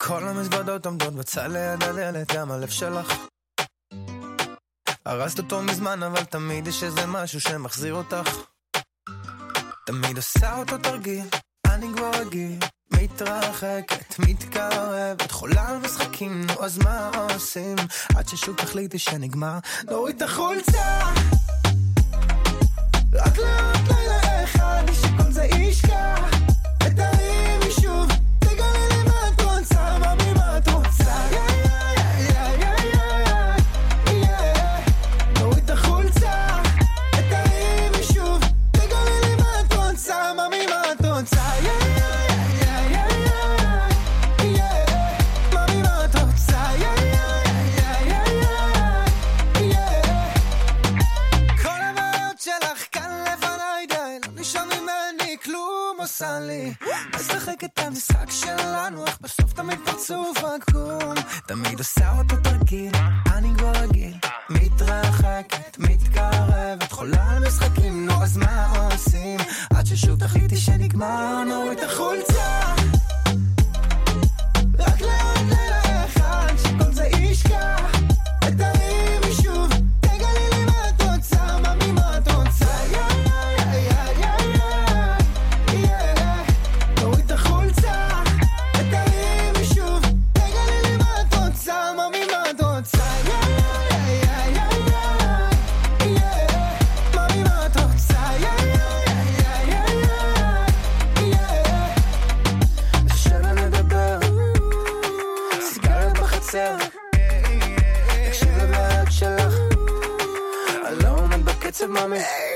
כל המזוודות עומדות בצד ליד הדלת, גם הלב שלך הרסת אותו מזמן, אבל תמיד יש איזה משהו שמחזיר אותך. תמיד עושה אותו תרגיל, אני כבר רגיל, מתרחקת, מתקרבת, חולה על משחקים, נו אז מה עושים? עד ששוב תחליטי שנגמר, נוריד את החולצה, רק לעוד לילה אחד, שכל זה ישכח, ותרימי שוב, תגלי לי מה את רוצה, ממי מה את רוצה, נוריד את החולצה, ותרימי שוב, תגלי לי מה את רוצה, ממי מה את רוצה, ממי מה את רוצה, כל הבעיות שלך כאן לפניי די, לא נשאר ממני כלום עושה לי, משחק את המשחק שלנו, איך בסוף תמיד פרצוף עקום, תמיד עושה אותו תרגיל, אני כבר רגיל, מתרחקת, מתקרבת, חולה על משחקים, נו אז מה עושים? עד ששוב תחליטי שנגמר, נוריד את החולצה, רק לעוד לילה אחד, שכל זה ישכח, ותרימי שוב, תגלי לי מה את רוצה, ממי מה את רוצה, נוריד את החולצה, ותרימי שוב, תגלי לי מה את רוצה, ממי מה את רוצה, ממי מה את רוצה, אפשר לדבר, סיגרת בחצר, תקשיב לבעיות שלך, אני לא עומד בקצב ממי,